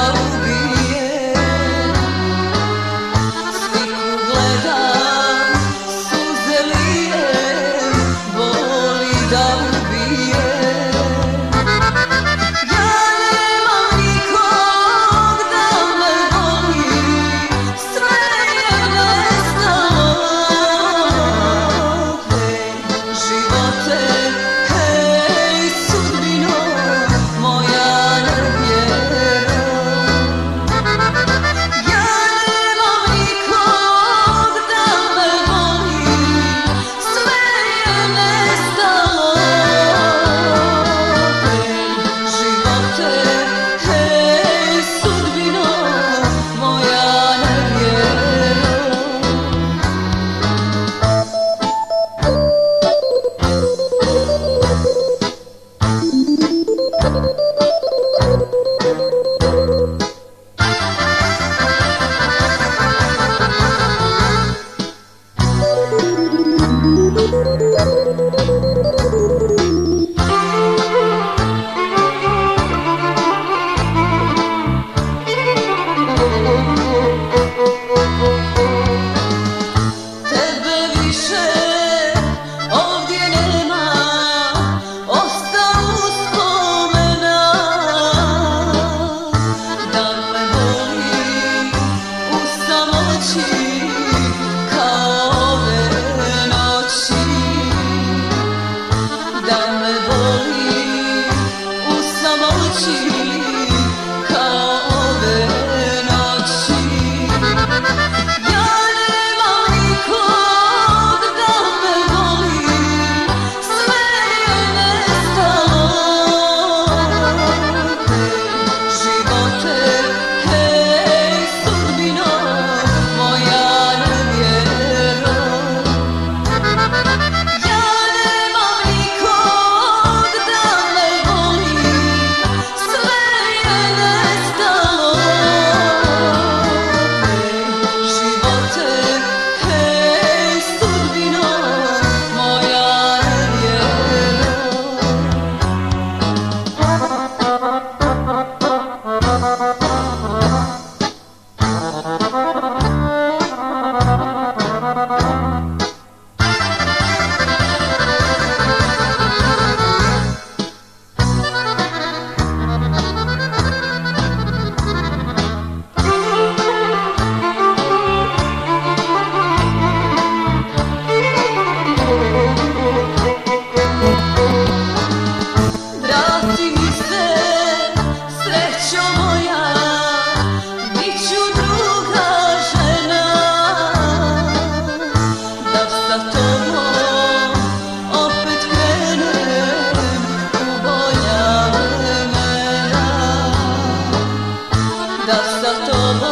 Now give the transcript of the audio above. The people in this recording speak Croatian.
da ubije. Sliku gledam, suze lijem, boli da ubije. Ja nemam nikog da me voli, sve je nestalo. Hej, živote, hej, sudbino, moja nevjero. Ja nemam nikog da me voli, sve je nestalo. Hej, živote, hej, sudbino, moja nevjero. Tebe više ovdje nema, ostao uspomena. Da me voli u samoći kao ove noći. Da me voli u samoći kao ove noći. Ja nemam nikog da me voli, sve je nestalo. Hej, živote, hej, sudbino, moja nevjero. Ja nemam nikog da me voli, sve je nestalo. Hej, živote, hej, sudbino, moja nevjero. Vrati mi se, srećo moja, bit ću druga žena. Da sa tobom opet krenem u bolja vremena. Da sa tobom